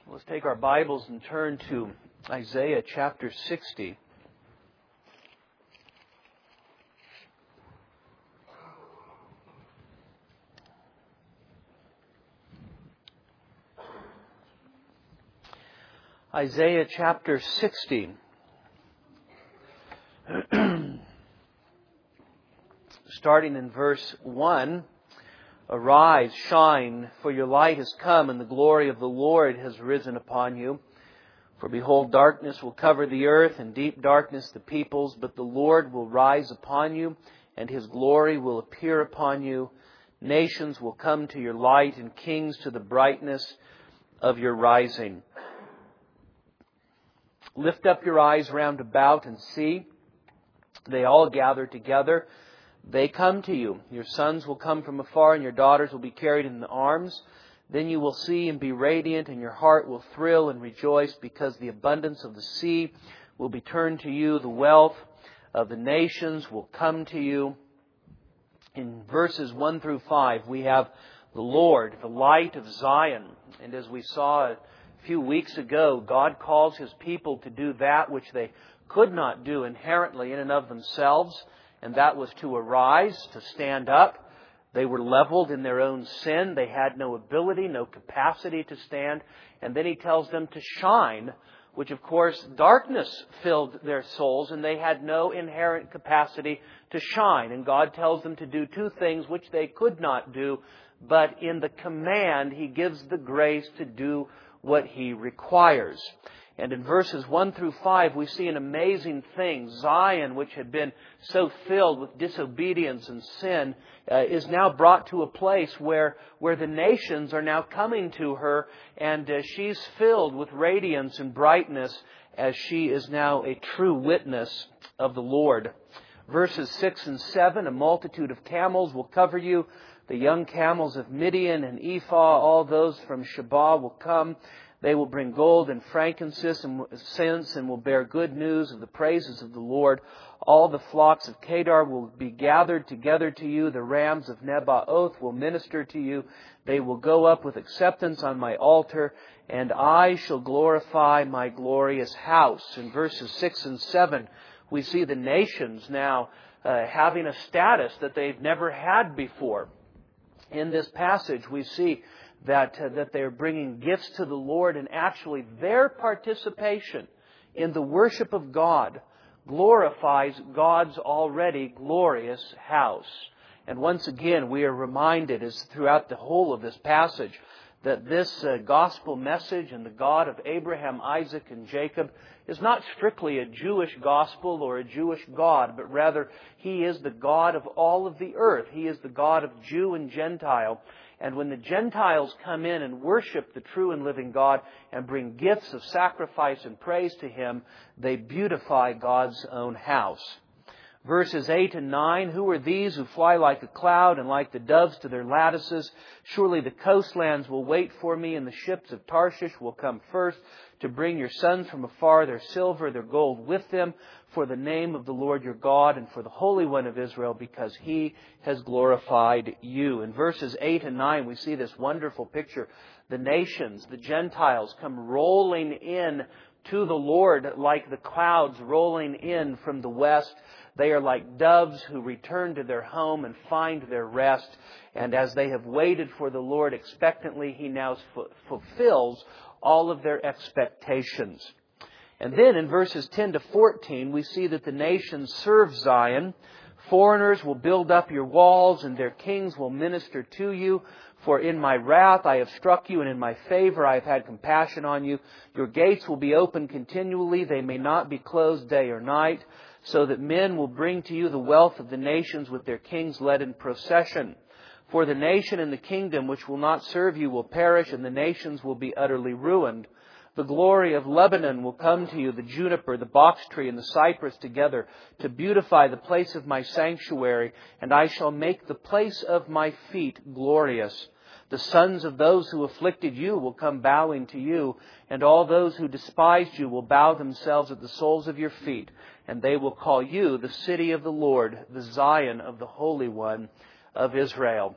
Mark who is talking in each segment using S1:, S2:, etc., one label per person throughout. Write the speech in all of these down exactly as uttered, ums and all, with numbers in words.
S1: Let's take our Bibles and turn to Isaiah chapter sixty. Isaiah chapter sixty. Starting in verse one. Arise, shine, for your light has come, and the glory of the Lord has risen upon you. For behold, darkness will cover the earth, and deep darkness the peoples, but the Lord will rise upon you, and His glory will appear upon you. Nations will come to your light, and kings to the brightness of your rising. Lift up your eyes round about and see. They all gather together. They come to you. Your sons will come from afar, and your daughters will be carried in the arms. Then you will see and be radiant, and your heart will thrill and rejoice, because the abundance of the sea will be turned to you. The wealth of the nations will come to you. In verses one through five, we have the Lord, the light of Zion. And as we saw a few weeks ago, God calls His people to do that which they could not do inherently in and of themselves. And that was to arise, to stand up. They were leveled in their own sin. They had no ability, no capacity to stand. And then He tells them to shine, which of course darkness filled their souls, and they had no inherent capacity to shine. And God tells them to do two things which they could not do, but in the command He gives the grace to do what He requires. And in verses one through five, we see an amazing thing. Zion, which had been so filled with disobedience and sin, uh, is now brought to a place where, where the nations are now coming to her, and uh, she's filled with radiance and brightness as she is now a true witness of the Lord. Verses six and seven, a multitude of camels will cover you. The young camels of Midian and Ephah, all those from Sheba will come. They will bring gold and frankincense and will bear good news of the praises of the Lord. All the flocks of Kedar will be gathered together to you. The rams of Nebaioth will minister to you. They will go up with acceptance on my altar, and I shall glorify my glorious house. In verses six and seven, we see the nations now uh, having a status that they've never had before. In this passage, we see that uh, that they're bringing gifts to the Lord, and actually their participation in the worship of God glorifies God's already glorious house. And once again, we are reminded, as throughout the whole of this passage, that this uh, gospel message and the God of Abraham, Isaac, and Jacob is not strictly a Jewish gospel or a Jewish God, but rather He is the God of all of the earth. He is the God of Jew and Gentile. And when the Gentiles come in and worship the true and living God and bring gifts of sacrifice and praise to Him, they beautify God's own house. Verses eight and nine, who are these who fly like a cloud and like the doves to their lattices? Surely the coastlands will wait for me, and the ships of Tarshish will come first to bring your sons from afar, their silver, their gold with them, for the name of the Lord your God and for the Holy One of Israel, because He has glorified you. In verses eight and nine, we see this wonderful picture. The nations, the Gentiles, come rolling in to the Lord like the clouds rolling in from the west. They are like doves who return to their home and find their rest. And as they have waited for the Lord expectantly, He now fulfills all of their expectations. And then in verses ten to fourteen, we see that the nations serve Zion. Foreigners will build up your walls, and their kings will minister to you. For in my wrath I have struck you, and in my favor I have had compassion on you. Your gates will be open continually. They may not be closed day or night, so that men will bring to you the wealth of the nations with their kings led in procession. For the nation and the kingdom which will not serve you will perish, and the nations will be utterly ruined. The glory of Lebanon will come to you, the juniper, the box tree, and the cypress together, to beautify the place of my sanctuary, and I shall make the place of my feet glorious. The sons of those who afflicted you will come bowing to you, and all those who despised you will bow themselves at the soles of your feet, and they will call you the city of the Lord, the Zion of the Holy One of Israel.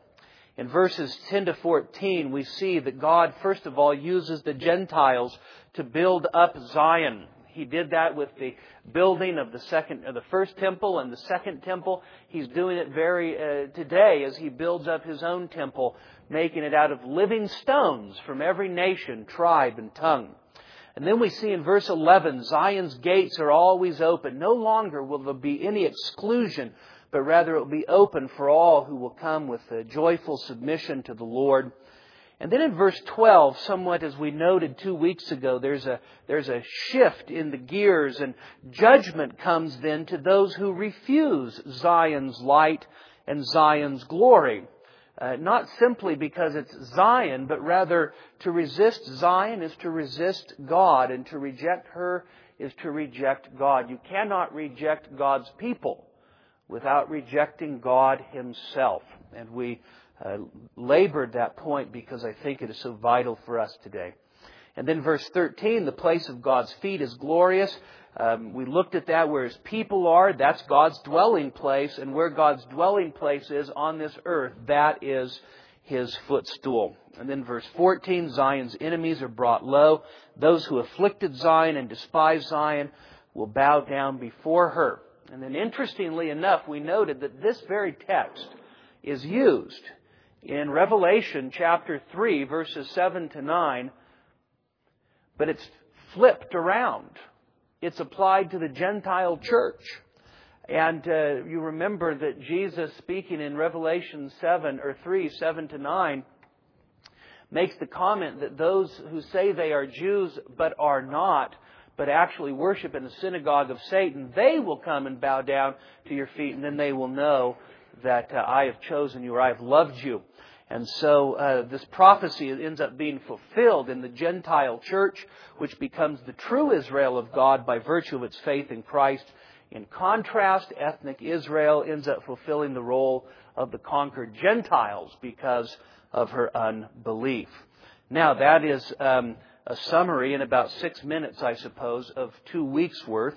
S1: In verses ten to fourteen, we see that God, first of all, uses the Gentiles to build up Zion. He did that with the building of the second, of the first temple and the second temple. He's doing it very uh, today as He builds up His own temple, making it out of living stones from every nation, tribe, and tongue. And then we see in verse eleven, Zion's gates are always open. No longer will there be any exclusion, but rather it will be open for all who will come with a joyful submission to the Lord. And then in verse twelve, somewhat as we noted two weeks ago, there's a, there's a shift in the gears, and judgment comes then to those who refuse Zion's light and Zion's glory. Uh, not simply because it's Zion, but rather to resist Zion is to resist God, and to reject her is to reject God. You cannot reject God's people without rejecting God Himself. And we uh, labored that point because I think it is so vital for us today. And then verse thirteen, the place of God's feet is glorious. Um, we looked at that, where His people are, that's God's dwelling place. And where God's dwelling place is on this earth, that is His footstool. And then verse fourteen, Zion's enemies are brought low. Those who afflicted Zion and despised Zion will bow down before her. And then interestingly enough, we noted that this very text is used in Revelation chapter three, verses seven to nine, but it's flipped around. It's applied to the Gentile church. And uh, you remember that Jesus, speaking in Revelation seven or three, seven to nine, makes the comment that those who say they are Jews but are not, but actually worship in the synagogue of Satan, they will come and bow down to your feet, and then they will know that uh, I have chosen you, or I have loved you. And so uh, this prophecy ends up being fulfilled in the Gentile church, which becomes the true Israel of God by virtue of its faith in Christ. In contrast, ethnic Israel ends up fulfilling the role of the conquered Gentiles because of her unbelief. Now, that is um, a summary in about six minutes, I suppose, of two weeks' worth.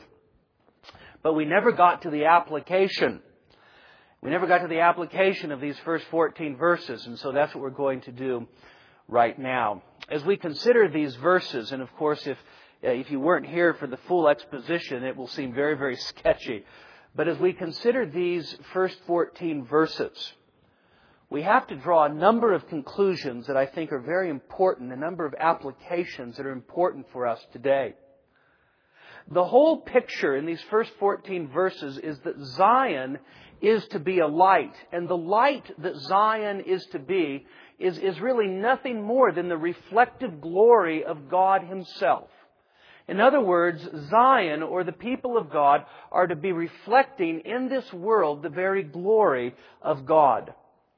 S1: But we never got to the application. We never got to the application of these first fourteen verses, and so that's what we're going to do right now. As we consider these verses, and of course, if uh, if you weren't here for the full exposition, it will seem very, very sketchy. But as we consider these first fourteen verses, we have to draw a number of conclusions that I think are very important, a number of applications that are important for us today. The whole picture in these first fourteen verses is that Zion is to be a light. And the light that Zion is to be is, is really nothing more than the reflective glory of God Himself. In other words, Zion, or the people of God, are to be reflecting in this world the very glory of God.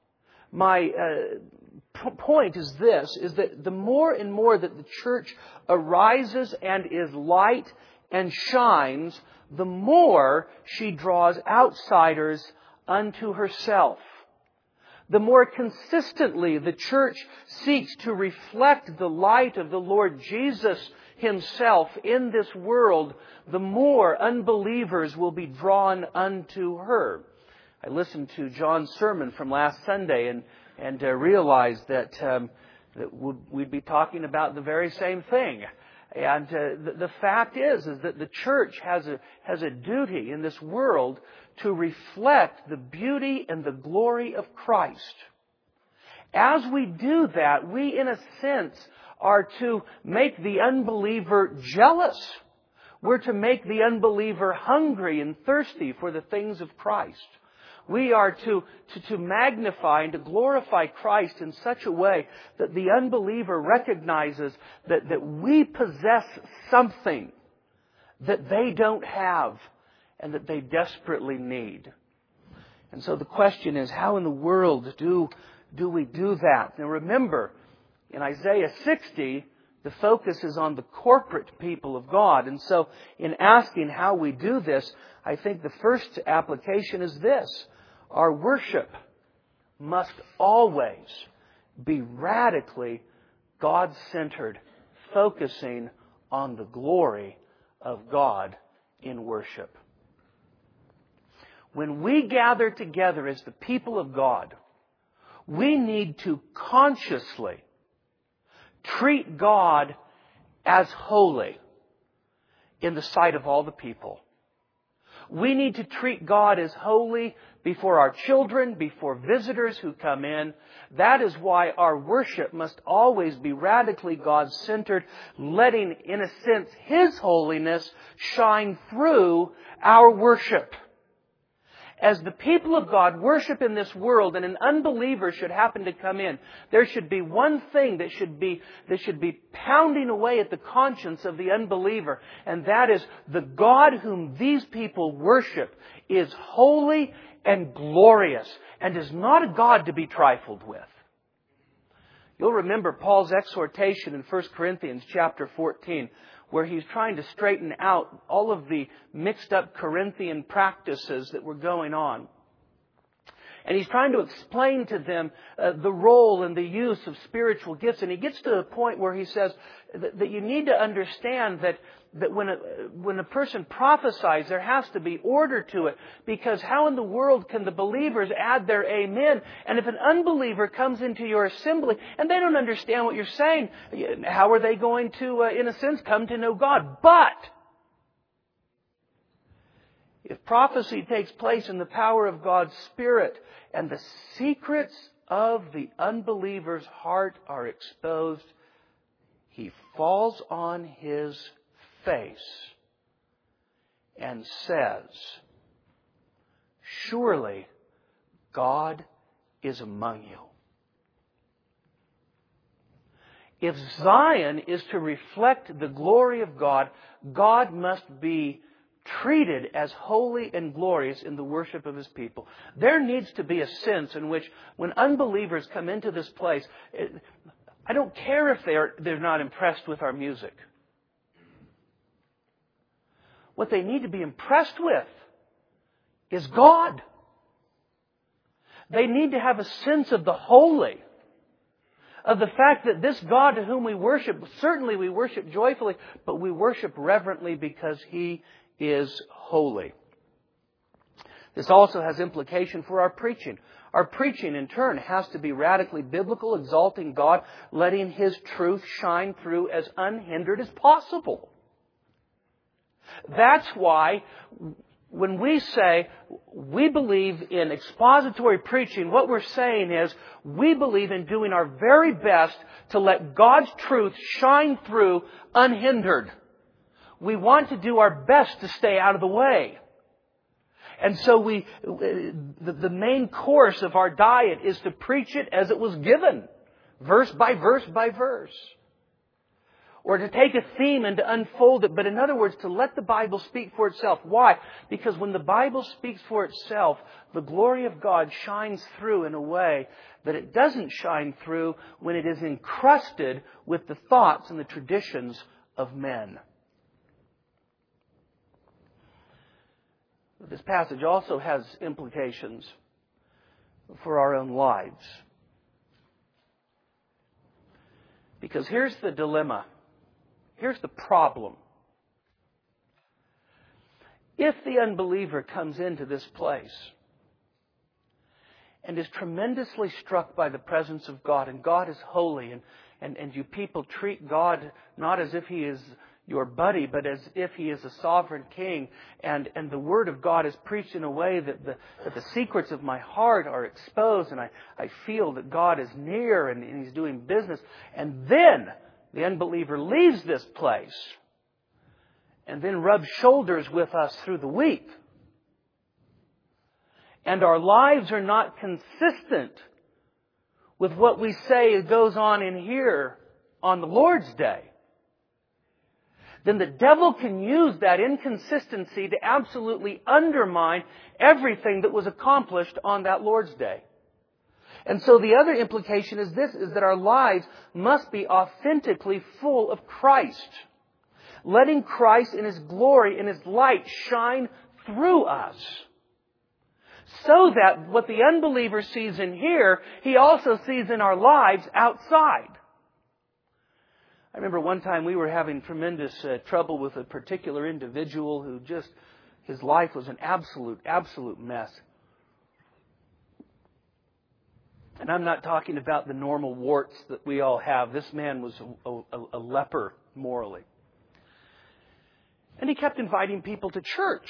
S1: My uh, p- point is this, is that the more and more that the church arises and is light and shines, the more she draws outsiders unto herself. The more consistently the church seeks to reflect the light of the Lord Jesus Himself in this world, the more unbelievers will be drawn unto her. I listened to John's sermon from last Sunday and, and uh, realized that, um, that we'd be talking about the very same thing. And uh, the, the fact is, is that the church has a, has a duty in this world to reflect the beauty and the glory of Christ. As we do that, we in a sense are to make the unbeliever jealous. We're to make the unbeliever hungry and thirsty for the things of Christ. We are to, to, to magnify and to glorify Christ in such a way that the unbeliever recognizes that, that we possess something that they don't have and that they desperately need. And so the question is, how in the world do, do we do that? Now remember, in Isaiah sixty, the focus is on the corporate people of God. And so in asking how we do this, I think the first application is this. Our worship must always be radically God-centered, focusing on the glory of God in worship. When we gather together as the people of God, We need to consciously treat God as holy in the sight of all the people. We need to treat God as holy before our children, before visitors who come in. That is why our worship must always be radically God-centered, letting, in a sense, His holiness shine through our worship. As the people of God worship in this world and an unbeliever should happen to come in, there should be one thing that should be, that should be pounding away at the conscience of the unbeliever. And that is, the God whom these people worship is holy and glorious and is not a God to be trifled with. You'll remember Paul's exhortation in First Corinthians chapter fourteen, where he's trying to straighten out all of the mixed up Corinthian practices that were going on. And he's trying to explain to them uh, the role and the use of spiritual gifts. And he gets to a point where he says that, that you need to understand that, that when, a, when a person prophesies, there has to be order to it. Because how in the world can the believers add their amen? And if an unbeliever comes into your assembly and they don't understand what you're saying, how are they going to, uh, in a sense, come to know God? But if prophecy takes place in the power of God's Spirit and the secrets of the unbeliever's heart are exposed, he falls on his face and says, "Surely God is among you." If Zion is to reflect the glory of God, God must be treated as holy and glorious in the worship of His people. There needs to be a sense in which when unbelievers come into this place, it, I don't care if they're, they're not impressed with our music. What they need to be impressed with is God. They need to have a sense of the holy, of the fact that this God to whom we worship, certainly we worship joyfully, but we worship reverently because He is holy. This also has implication for our preaching. Our preaching, in turn, has to be radically biblical, exalting God, letting His truth shine through as unhindered as possible. That's why when we say we believe in expository preaching, what we're saying is we believe in doing our very best to let God's truth shine through unhindered. We want to do our best to stay out of the way. And so we, the, the main course of our diet is to preach it as it was given, verse by verse by verse. Or to take a theme and to unfold it. But in other words, to let the Bible speak for itself. Why? Because when the Bible speaks for itself, the glory of God shines through in a way that it doesn't shine through when it is encrusted with the thoughts and the traditions of men. This passage also has implications for our own lives. Because here's the dilemma. Here's the problem. If the unbeliever comes into this place and is tremendously struck by the presence of God, and God is holy, and, and, and you people treat God not as if He is your buddy, but as if He is a sovereign king, and, and the Word of God is preached in a way that the, that the secrets of my heart are exposed, and I, I feel that God is near and, and He's doing business. And then the unbeliever leaves this place and then rubs shoulders with us through the week. And our lives are not consistent with what we say goes on in here on the Lord's Day. Then the devil can use that inconsistency to absolutely undermine everything that was accomplished on that Lord's Day. And so the other implication is this, is that our lives must be authentically full of Christ, letting Christ in His glory and His light shine through us, so that what the unbeliever sees in here, he also sees in our lives outside. I remember one time we were having tremendous uh, trouble with a particular individual who just, his life was an absolute, absolute mess. And I'm not talking about the normal warts that we all have. This man was a, a, a leper morally. And he kept inviting people to church.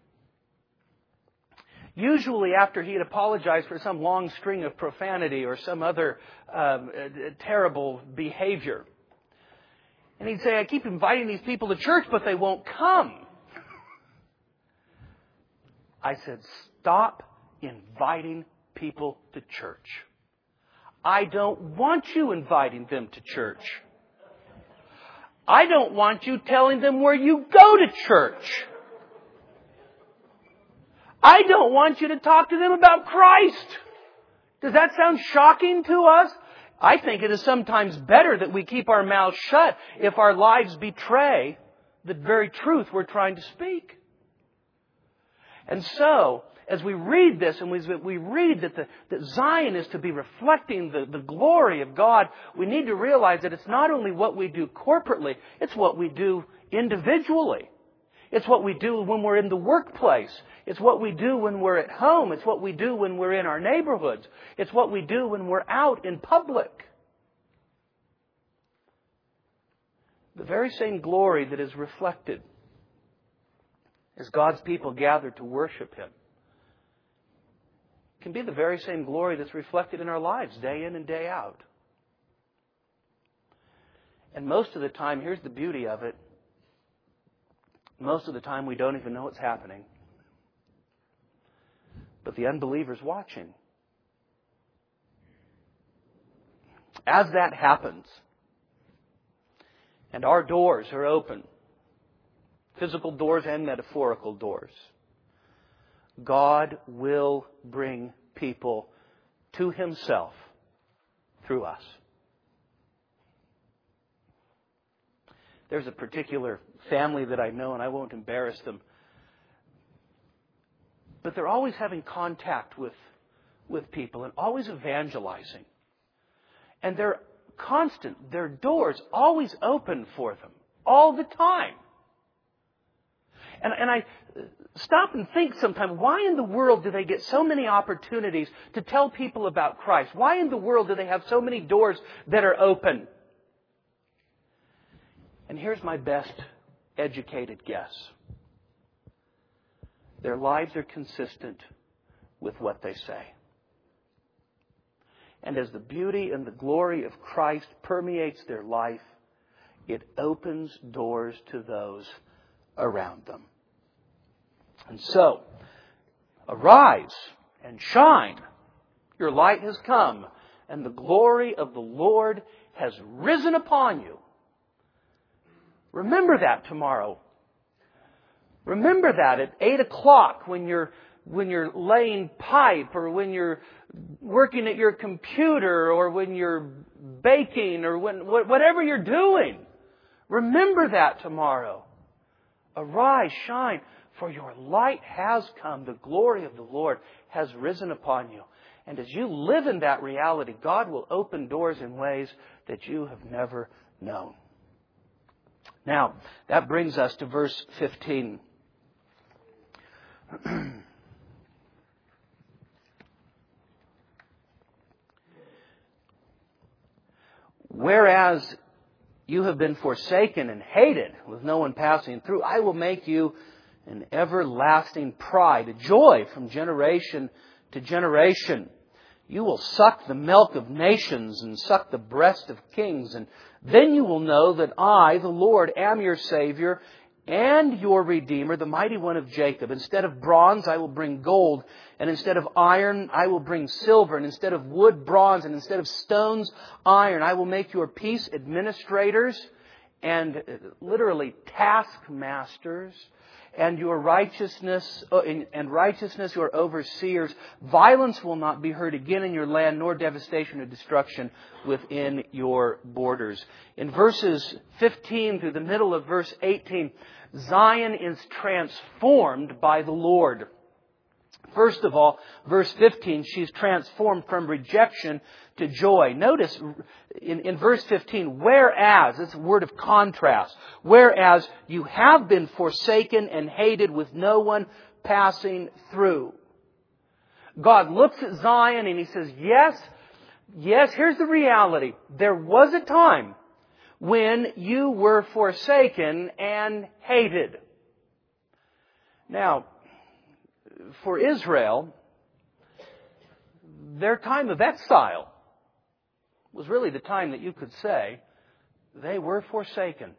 S1: Usually after he had apologized for some long string of profanity or some other um, terrible behavior. And he'd say, I keep inviting these people to church, but they won't come. I said, stop inviting people to church. I don't want you inviting them to church. I don't want you telling them where you go to church. I don't want you to talk to them about Christ. Does that sound shocking to us? I think it is sometimes better that we keep our mouths shut if our lives betray the very truth we're trying to speak. And so, as we read this and we, we read that, the, that Zion is to be reflecting the, the glory of God, we need to realize that it's not only what we do corporately, it's what we do individually. It's what we do when we're in the workplace. It's what we do when we're at home. It's what we do when we're in our neighborhoods. It's what we do when we're out in public. The very same glory that is reflected as God's people gather to worship Him can be the very same glory that's reflected in our lives day in and day out. And most of the time, here's the beauty of it, most of the time we don't even know what's happening. But the unbeliever's watching. As that happens, and our doors are open, physical doors and metaphorical doors, God will bring people to Himself through us. There's a particular family that I know, and I won't embarrass them, but they're always having contact with, with people and always evangelizing. And they're constant. Their doors always open for them all the time. And, and I stop and think sometimes, why in the world do they get so many opportunities to tell people about Christ? Why in the world do they have so many doors that are open? And here's my best educated guess. Their lives are consistent with what they say. And as the beauty and the glory of Christ permeates their life, it opens doors to those around them. And so, arise and shine. Your light has come, and the glory of the Lord has risen upon you. Remember that tomorrow. Remember that at eight o'clock when you're when you're laying pipe, or when you're working at your computer, or when you're baking, or when whatever you're doing. Remember that tomorrow. Arise, shine, for your light has come. The glory of the Lord has risen upon you. And as you live in that reality, God will open doors in ways that you have never known. Now, that brings us to verse fifteen. Whereas you have been forsaken and hated, with no one passing through, I will make you an everlasting pride, a joy from generation to generation. You will suck the milk of nations and suck the breast of kings, and then you will know that I, the Lord, am your Savior and your Redeemer, the Mighty One of Jacob. Instead of bronze, I will bring gold, and instead of iron, I will bring silver, and instead of wood, bronze, and instead of stones, iron. I will make your peace administrators and literally taskmasters, and your righteousness and righteousness your overseers. Violence will not be heard again in your land, nor devastation or destruction within your borders. In verses fifteen through the middle of verse eighteen, Zion is transformed by the Lord. First of all, verse fifteen, she's transformed from rejection to joy. Notice in, in verse fifteen, whereas, it's a word of contrast, whereas you have been forsaken and hated with no one passing through. God looks at Zion and He says, yes, Yes, here's the reality. There was a time when you were forsaken and hated. Now, for Israel, their time of exile was really the time that you could say they were forsaken.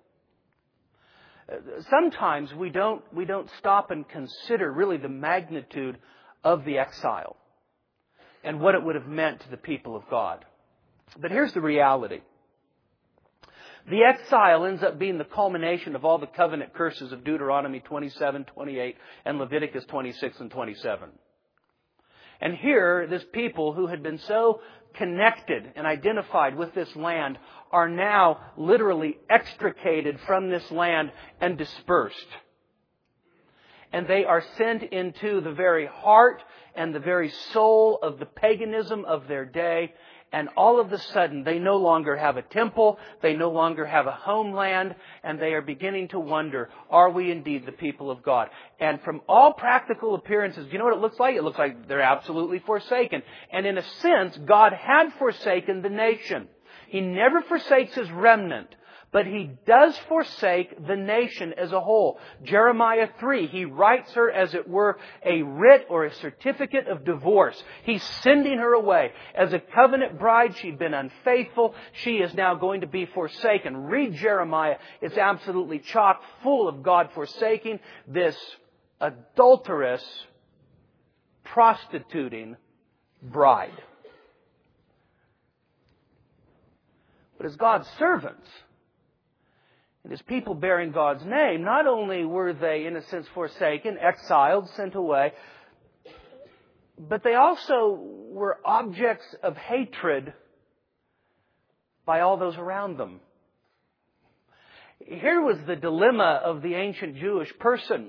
S1: Sometimes we don't, we don't stop and consider really the magnitude of the exile and what it would have meant to the people of God. But here's the reality. The exile ends up being the culmination of all the covenant curses of Deuteronomy twenty-seven, twenty-eight, and Leviticus twenty-six and twenty-seven. And here, this people who had been so connected and identified with this land are now literally extricated from this land and dispersed. And they are sent into the very heart and the very soul of the paganism of their day. And all of a sudden, they no longer have a temple, they no longer have a homeland, and they are beginning to wonder, are we indeed the people of God? And from all practical appearances, do you know what it looks like? It looks like they're absolutely forsaken. And in a sense, God had forsaken the nation. He never forsakes His remnant. But He does forsake the nation as a whole. Jeremiah three, He writes her as it were a writ or a certificate of divorce. He's sending her away. As a covenant bride, she'd been unfaithful. She is now going to be forsaken. Read Jeremiah. It's absolutely chock full of God forsaking this adulterous, prostituting bride. But as God's servants, and as people bearing God's name, not only were they, in a sense, forsaken, exiled, sent away, but they also were objects of hatred by all those around them. Here was the dilemma of the ancient Jewish person.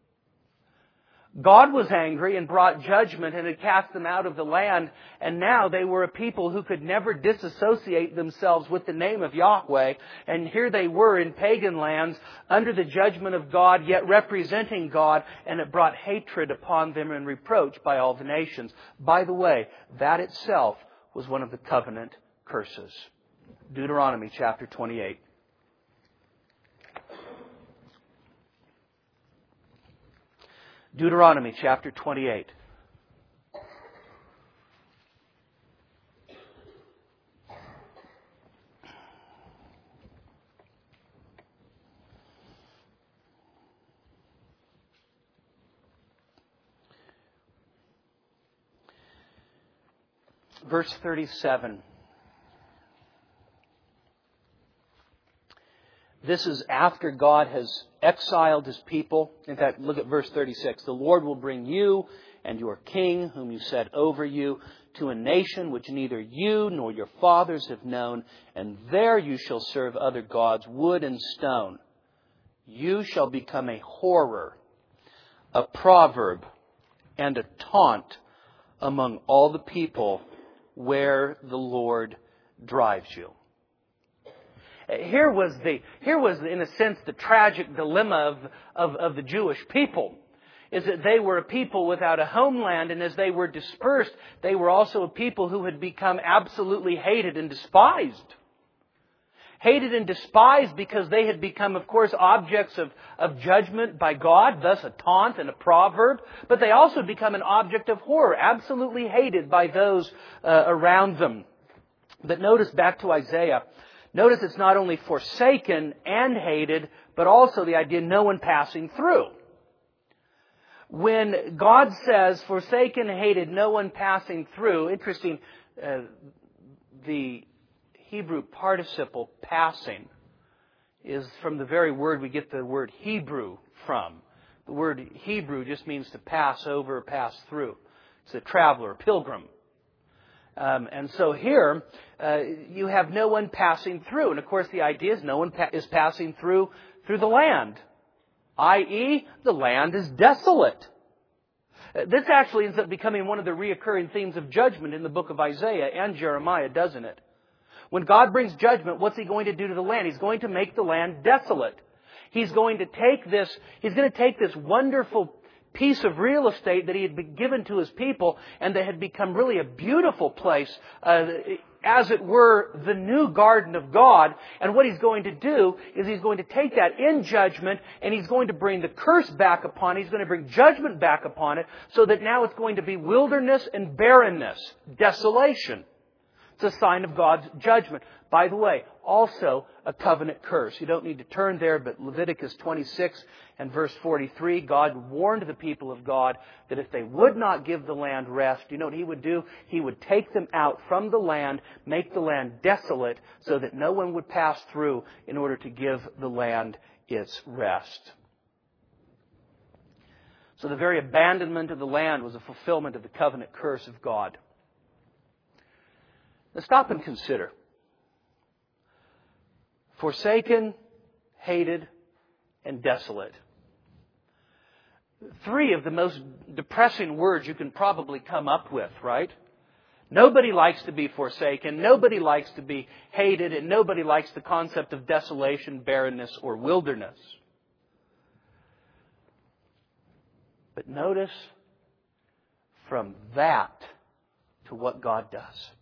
S1: God was angry and brought judgment and had cast them out of the land. And now they were a people who could never disassociate themselves with the name of Yahweh. And here they were in pagan lands under the judgment of God, yet representing God. And it brought hatred upon them and reproach by all the nations. By the way, that itself was one of the covenant curses. Deuteronomy chapter twenty-eight. Deuteronomy chapter twenty-eight. Verse thirty-seven. This is after God has exiled His people. In fact, look at verse thirty-six. The Lord will bring you and your king, whom you set over you, to a nation which neither you nor your fathers have known, and there you shall serve other gods, wood and stone. You shall become a horror, a proverb, and a taunt among all the people where the Lord drives you. Here was the, here was in a sense the tragic dilemma of, of, of the Jewish people, is that they were a people without a homeland, and as they were dispersed, they were also a people who had become absolutely hated and despised. Hated and despised because they had become, of course, objects of, of judgment by God, thus a taunt and a proverb, but they also become an object of horror, absolutely hated by those uh, around them. But notice back to Isaiah. Notice it's not only forsaken and hated, but also the idea no one passing through. When God says forsaken, hated, no one passing through, interesting, uh, the Hebrew participle passing is from the very word we get the word Hebrew from. The word Hebrew just means to pass over, pass through. It's a traveler, pilgrim. Um, and so here, uh, you have no one passing through. And of course, the idea is no one pa- is passing through through the land. that is, the land is desolate. Uh, this actually ends up becoming one of the reoccurring themes of judgment in the book of Isaiah and Jeremiah, doesn't it? When God brings judgment, what's He going to do to the land? He's going to make the land desolate. He's going to take this, He's going to take this wonderful piece of real estate that He had been given to His people and that had become really a beautiful place uh, as it were, the new garden of God. And what He's going to do is He's going to take that in judgment and He's going to bring the curse back upon it. He's going to bring judgment back upon it so that now it's going to be wilderness and barrenness, desolation. It's a sign of God's judgment. By the way, also a covenant curse. You don't need to turn there, but Leviticus twenty-six and verse forty-three, God warned the people of God that if they would not give the land rest, you know what He would do? He would take them out from the land, make the land desolate, so that no one would pass through in order to give the land its rest. So the very abandonment of the land was a fulfillment of the covenant curse of God. Now stop and consider. Forsaken, hated, and desolate. Three of the most depressing words you can probably come up with, right? Nobody likes to be forsaken, nobody likes to be hated, and nobody likes the concept of desolation, barrenness, or wilderness. But notice from that to what God does.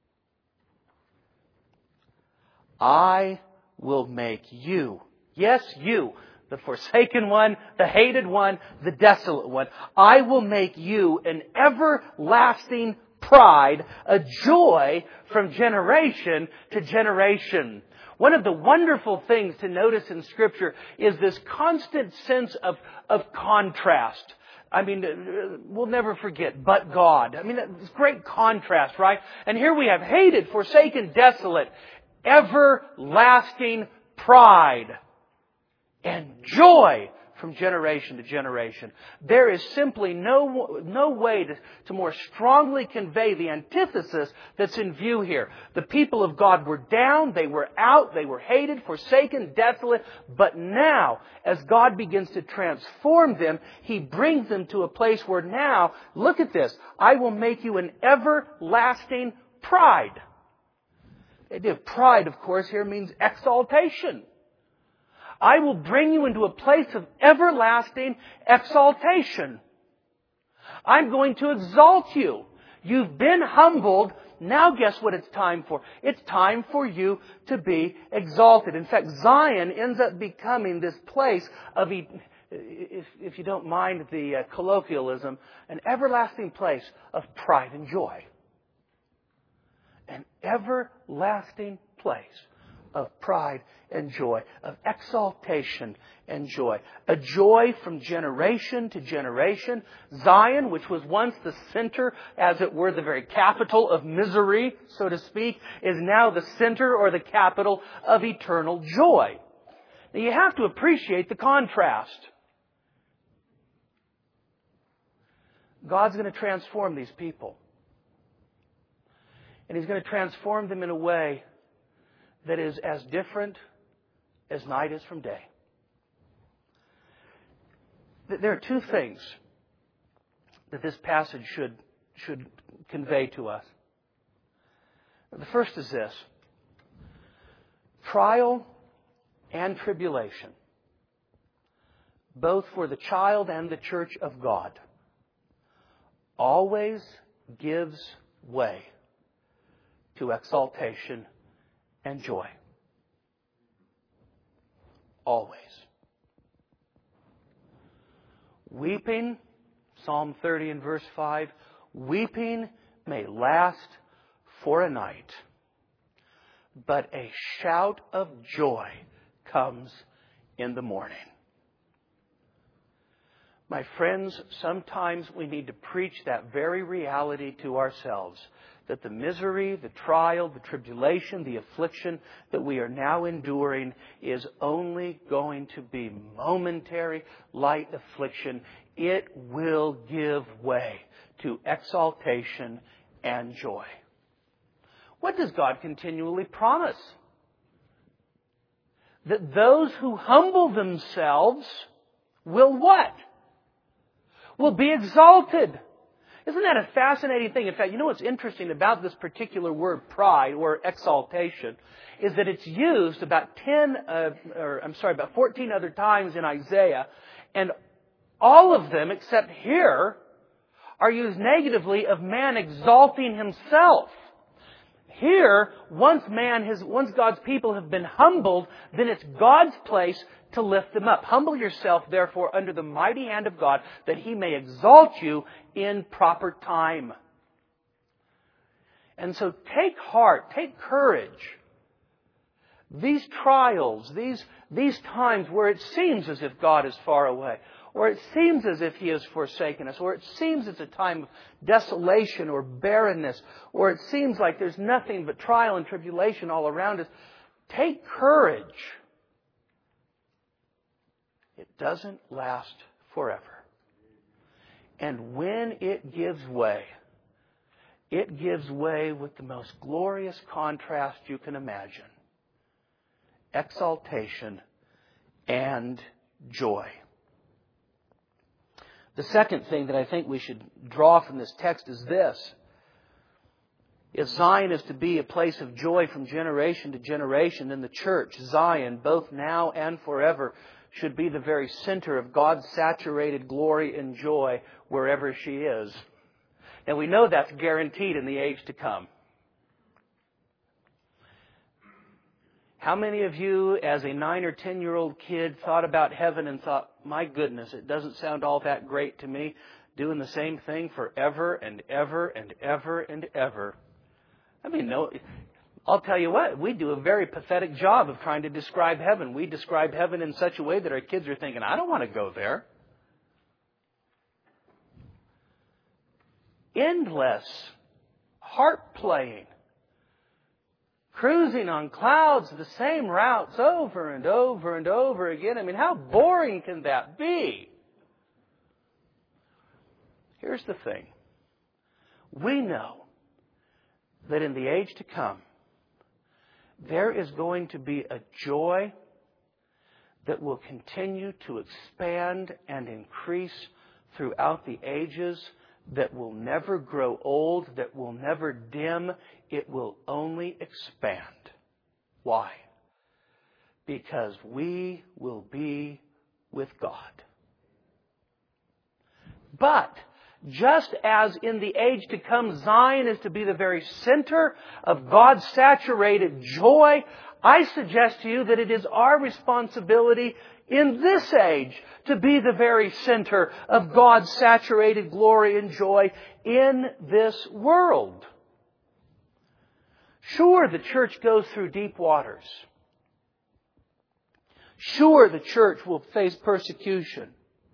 S1: I will make you, yes, you, the forsaken one, the hated one, the desolate one, I will make you an everlasting pride, a joy from generation to generation. One of the wonderful things to notice in Scripture is this constant sense of, of contrast. I mean, we'll never forget, but God. I mean, it's great contrast, right? And here we have hated, forsaken, desolate, everlasting pride and joy from generation to generation. There is simply no, no way to, to more strongly convey the antithesis that's in view here. The people of God were down, they were out, they were hated, forsaken, desolate, but now, as God begins to transform them, He brings them to a place where now, look at this, I will make you an everlasting pride. The idea of pride, of course, here means exaltation. I will bring you into a place of everlasting exaltation. I'm going to exalt you. You've been humbled. Now guess what it's time for? It's time for you to be exalted. In fact, Zion ends up becoming this place of, if, if you don't mind the uh, colloquialism, an everlasting place of pride and joy. An everlasting place of pride and joy, of exaltation and joy. A joy from generation to generation. Zion, which was once the center, as it were, the very capital of misery, so to speak, is now the center or the capital of eternal joy. Now you have to appreciate the contrast. God's going to transform these people. And He's going to transform them in a way that is as different as night is from day. There are two things that this passage should, should convey to us. The first is this: trial and tribulation, both for the child and the church of God, always gives way to exaltation and joy. Always. Weeping, Psalm thirty and verse five, weeping may last for a night, but a shout of joy comes in the morning. My friends, sometimes we need to preach that very reality to ourselves, that the misery, the trial, the tribulation, the affliction that we are now enduring is only going to be momentary, light affliction. It will give way to exaltation and joy. What does God continually promise? That those who humble themselves will what? Will be exalted. Isn't that a fascinating thing? In fact, you know what's interesting about this particular word, pride or exaltation, is that it's used about ten, uh, or I'm sorry, about fourteen other times in Isaiah, and all of them, except here, are used negatively of man exalting himself. Here, once man has, once God's people have been humbled, then it's God's place to lift them up. Humble yourself, therefore, under the mighty hand of God, that He may exalt you in proper time. And so take heart, take courage. These trials, these, these times where it seems as if God is far away, or it seems as if He has forsaken us, or it seems it's a time of desolation or barrenness, or it seems like there's nothing but trial and tribulation all around us, take courage. It doesn't last forever. And when it gives way, it gives way with the most glorious contrast you can imagine. Exaltation and joy. The second thing that I think we should draw from this text is this. If Zion is to be a place of joy from generation to generation, then the church, Zion, both now and forever, should be the very center of God's saturated glory and joy wherever she is. And we know that's guaranteed in the age to come. How many of you, as a nine or ten year old kid, thought about heaven and thought, my goodness, it doesn't sound all that great to me, doing the same thing forever and ever and ever and ever? I mean, no, I'll tell you what, we do a very pathetic job of trying to describe heaven. We describe heaven in such a way that our kids are thinking, I don't want to go there. Endless harp playing. Cruising on clouds, the same routes over and over and over again. I mean, how boring can that be? Here's the thing. We know that in the age to come, there is going to be a joy that will continue to expand and increase throughout the ages, that will never grow old, that will never dim. It will only expand. Why? Because we will be with God. But just as in the age to come, Zion is to be the very center of God's saturated joy, I suggest to you that it is our responsibility in this age to be the very center of God's saturated glory and joy in this world. Sure, the church goes through deep waters. Sure, the church will face persecution.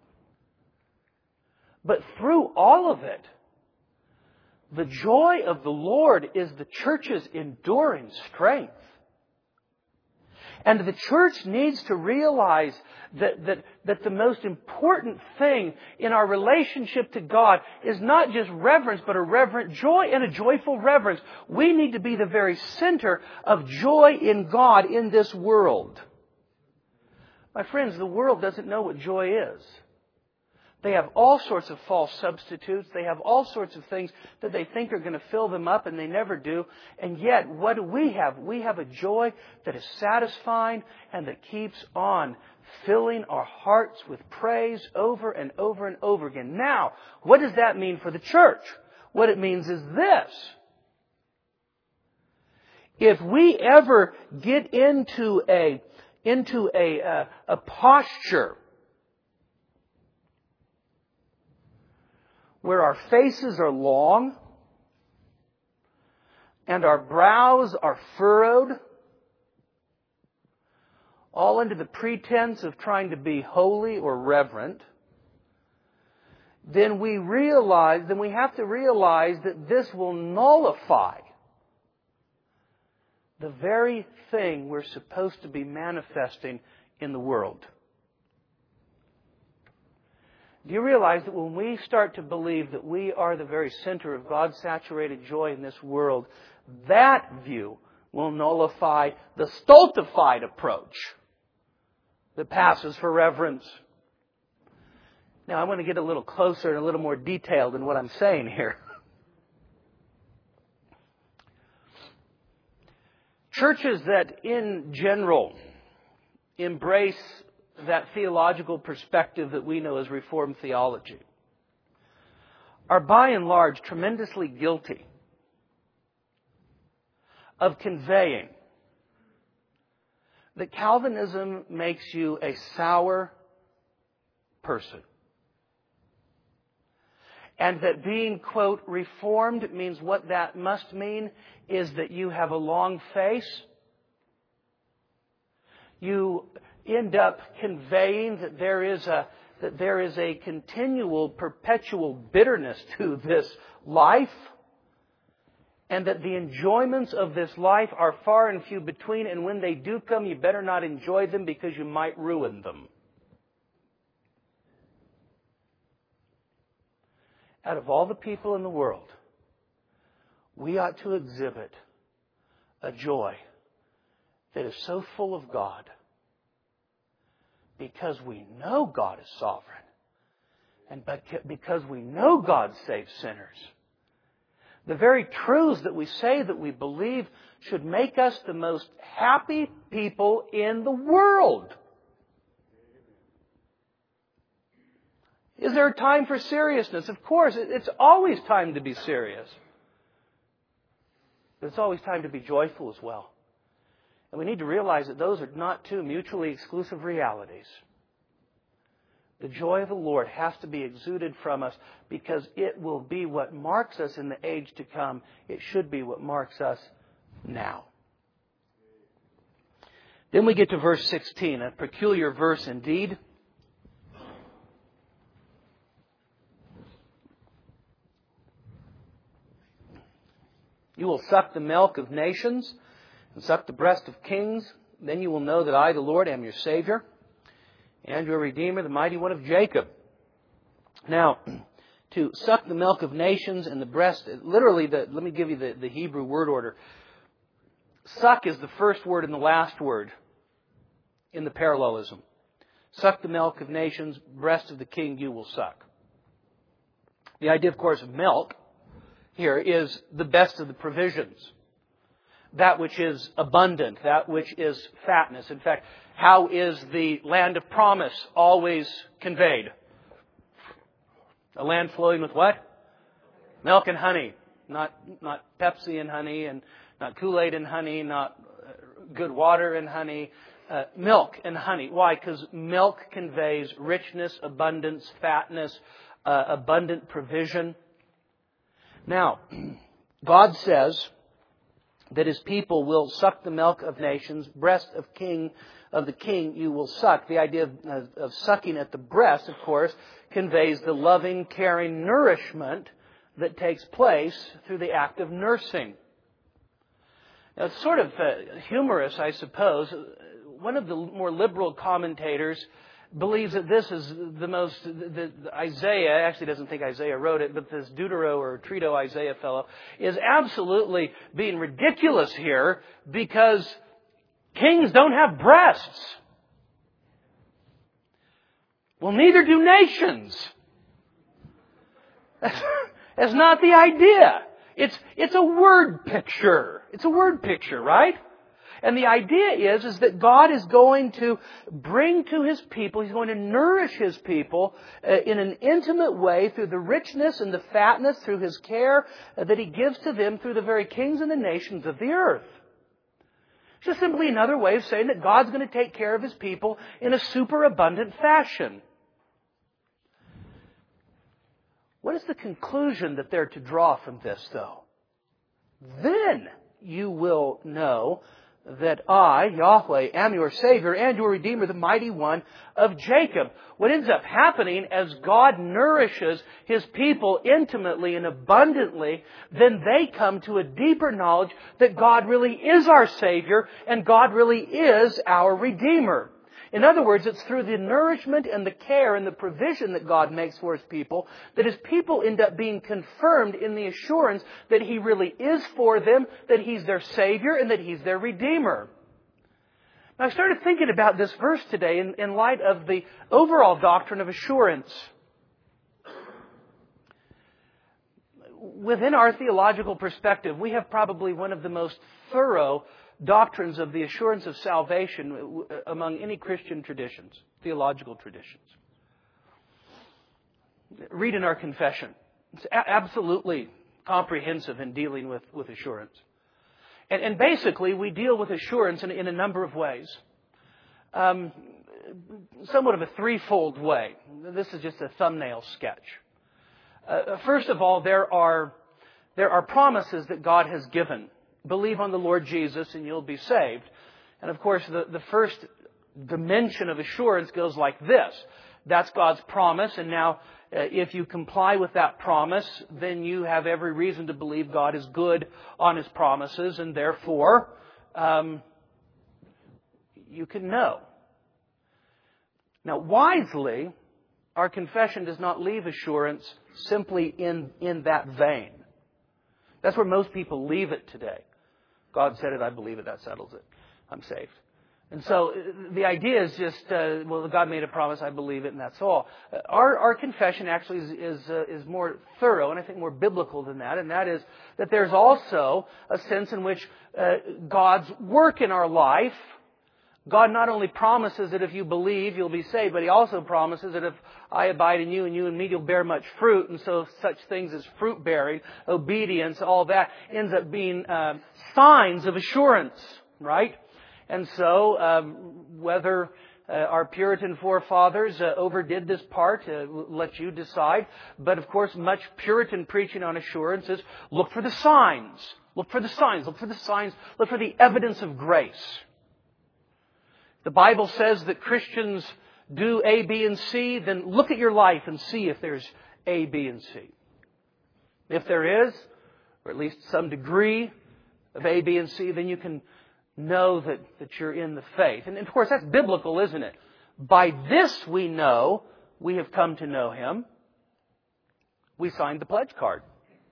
S1: But through all of it, the joy of the Lord is the church's enduring strength. And the church needs to realize that, that, that the most important thing in our relationship to God is not just reverence, but a reverent joy and a joyful reverence. We need to be the very center of joy in God in this world. My friends, the world doesn't know what joy is. They have all sorts of false substitutes. They have all sorts of things that they think are going to fill them up, and they never do. And yet, what do we have? We have a joy that is satisfying and that keeps on filling our hearts with praise over and over and over again. Now, what does that mean for the church? What it means is this. If we ever get into a, into a, uh, a posture where our faces are long and our brows are furrowed, all under the pretense of trying to be holy or reverent, then we realize, then we have to realize that this will nullify the very thing we're supposed to be manifesting in the world. Do you realize that when we start to believe that we are the very center of God's saturated joy in this world, that view will nullify the stultified approach that passes for reverence? Now, I want to get a little closer and a little more detailed in what I'm saying here. Churches that, in general, embrace that theological perspective that we know as Reformed theology are by and large tremendously guilty of conveying that Calvinism makes you a sour person. And that being, quote, reformed means what that must mean is that you have a long face. You end up conveying that there is a that there is a continual, perpetual bitterness to this life, and that the enjoyments of this life are far and few between, and when they do come, you better not enjoy them because you might ruin them. Out of all the people in the world, we ought to exhibit a joy that is so full of God because we know God is sovereign and because we know God saves sinners. The very truths that we say that we believe should make us the most happy people in the world. Is there a time for seriousness? Of course, it's always time to be serious. But it's always time to be joyful as well. And we need to realize that those are not two mutually exclusive realities. The joy of the Lord has to be exuded from us because it will be what marks us in the age to come. It should be what marks us now. Then we get to verse sixteen, a peculiar verse indeed. You will suck the milk of nations and suck the breast of kings. Then you will know that I, the Lord, am your Savior and your Redeemer, the mighty one of Jacob. Now, to suck the milk of nations and the breast, literally, the, let me give you the, the Hebrew word order. Suck is the first word and the last word in the parallelism. Suck the milk of nations, breast of the king you will suck. The idea, of course, of milk here is the best of the provisions. That which is abundant, that which is fatness. In fact, how is the land of promise always conveyed? A land flowing with what? Milk and honey. Not, not Pepsi and honey, and not Kool-Aid and honey, not good water and honey. Uh, milk and honey. Why? Because milk conveys richness, abundance, fatness, uh, abundant provision. Now, God says that His people will suck the milk of nations, breast of king of the king you will suck. The idea of, of, of sucking at the breast, of course, conveys the loving, caring nourishment that takes place through the act of nursing. Now, it's sort of uh, humorous, I suppose. One of the more liberal commentators believes that this is the most, the, the Isaiah, actually doesn't think Isaiah wrote it, but this Deutero or Trito Isaiah fellow is absolutely being ridiculous here because kings don't have breasts. Well, neither do nations. That's, that's not the idea. It's, it's a word picture. It's a word picture, right? And the idea is, is that God is going to bring to His people, He's going to nourish His people uh, in an intimate way through the richness and the fatness, through His care uh, that He gives to them through the very kings and the nations of the earth. It's just simply another way of saying that God's going to take care of His people in a superabundant fashion. What is the conclusion that they're to draw from this, though? Then you will know that I, Yahweh, am your Savior and your Redeemer, the mighty one of Jacob. What ends up happening as God nourishes His people intimately and abundantly, then they come to a deeper knowledge that God really is our Savior and God really is our Redeemer. In other words, it's through the nourishment and the care and the provision that God makes for His people that His people end up being confirmed in the assurance that He really is for them, that He's their Savior, and that He's their Redeemer. Now, I started thinking about this verse today in, in light of the overall doctrine of assurance. Within our theological perspective, we have probably one of the most thorough doctrines of the assurance of salvation among any Christian traditions, theological traditions. Read in our confession. It's a- absolutely comprehensive in dealing with, with assurance. And, and basically, we deal with assurance in, in a number of ways. Um, somewhat of a threefold way. This is just a thumbnail sketch. Uh, first of all, there are there are promises that God has given. Believe on the Lord Jesus and you'll be saved. And of course, the, the first dimension of assurance goes like this. That's God's promise, and now uh, if you comply with that promise, then you have every reason to believe God is good on His promises, and therefore um, you can know. Now, wisely, our confession does not leave assurance simply in, in that vein. That's where most people leave it today. God said it, I believe it, that settles it. I'm saved. And so the idea is just, uh, well, God made a promise, I believe it, and that's all. Our, our confession actually is is, uh, is more thorough, and I think more biblical than that, and that is that there's also a sense in which uh, God's work in our life, God not only promises that if you believe, you'll be saved, but He also promises that if I abide in you and you in me, you'll bear much fruit. And so such things as fruit bearing, obedience, all that ends up being uh, signs of assurance, right? And so um, whether uh, our Puritan forefathers uh, overdid this part, uh, let you decide. But of course, much Puritan preaching on assurance is look for the signs. Look for the signs. Look for the signs. Look for the evidence of grace. The Bible says that Christians do A, B, and C, then look at your life and see if there's A, B, and C. If there is, or at least some degree of A, B, and C, then you can know that, that you're in the faith. And of course, that's biblical, isn't it? By this we know we have come to know Him. We signed the pledge card.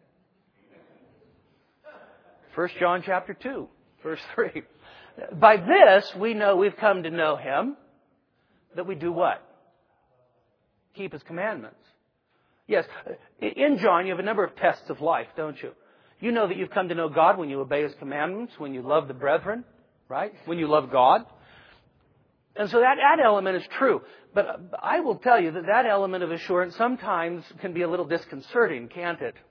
S1: First John chapter two, verse three. By this, we know we've come to know Him, that we do what? Keep His commandments. Yes, in John, you have a number of tests of life, don't you? You know that you've come to know God when you obey His commandments, when you love the brethren, right? When you love God. And so that, that element is true. But I will tell you that that element of assurance sometimes can be a little disconcerting, can't it?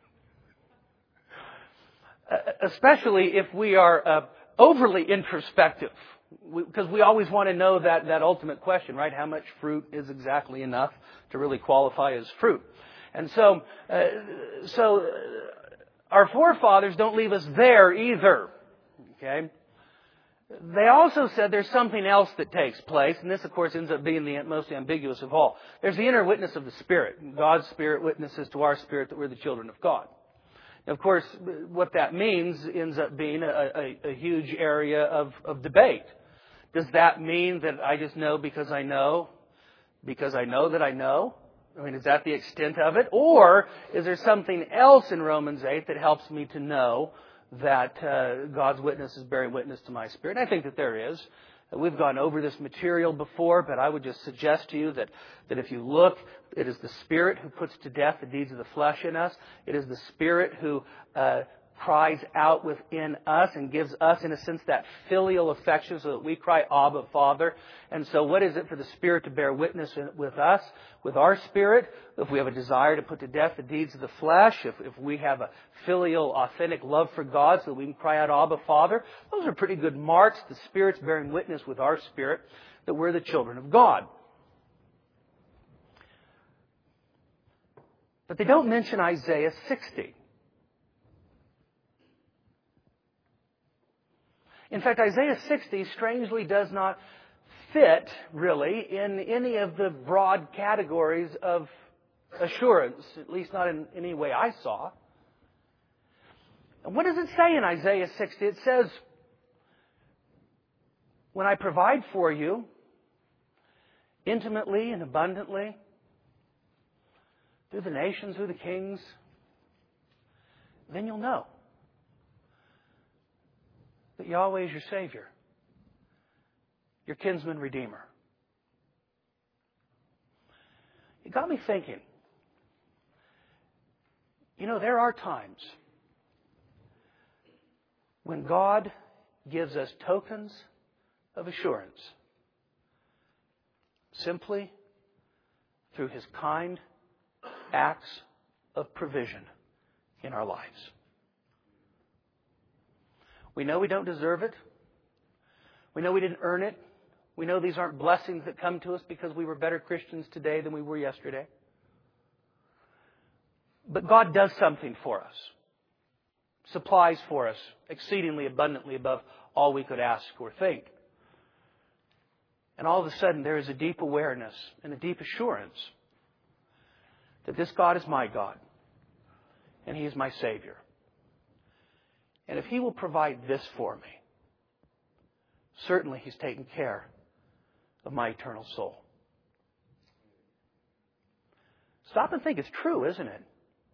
S1: Especially if we are Uh, overly introspective, because we, we always want to know that, that ultimate question, right? How much fruit is exactly enough to really qualify as fruit? And so, uh, so uh, our forefathers don't leave us there either. Okay? They also said there's something else that takes place, and this, of course, ends up being the most ambiguous of all. There's the inner witness of the Spirit. God's Spirit witnesses to our spirit that we're the children of God. Of course, what that means ends up being a, a, a huge area of, of debate. Does that mean that I just know because I know, because I know that I know? I mean, is that the extent of it? Or is there something else in Romans eight that helps me to know that uh, God's witness is bearing witness to my spirit? And I think that there is. We've gone over this material before, but I would just suggest to you that, that if you look, it is the Spirit who puts to death the deeds of the flesh in us. It is the Spirit who uh, cries out within us and gives us, in a sense, that filial affection so that we cry, Abba, Father. And so what is it for the Spirit to bear witness with us, with our spirit? If we have a desire to put to death the deeds of the flesh, if, if we have a filial, authentic love for God so that we can cry out, Abba, Father, those are pretty good marks. The Spirit's bearing witness with our spirit that we're the children of God. But they don't mention Isaiah sixty. In fact, Isaiah sixty strangely does not fit, really, in any of the broad categories of assurance, at least not in any way I saw. And what does it say in Isaiah sixty? It says, when I provide for you intimately and abundantly through the nations, through the kings, then you'll know that Yahweh is your Savior, your kinsman redeemer. It got me thinking. You know, there are times when God gives us tokens of assurance simply through His kind acts of provision in our lives. We know we don't deserve it. We know we didn't earn it. We know these aren't blessings that come to us because we were better Christians today than we were yesterday. But God does something for us. Supplies for us exceedingly abundantly above all we could ask or think. And all of a sudden there is a deep awareness and a deep assurance that this God is my God and He is my Savior. And if He will provide this for me, certainly He's taken care of my eternal soul. Stop and think, it's true, isn't it?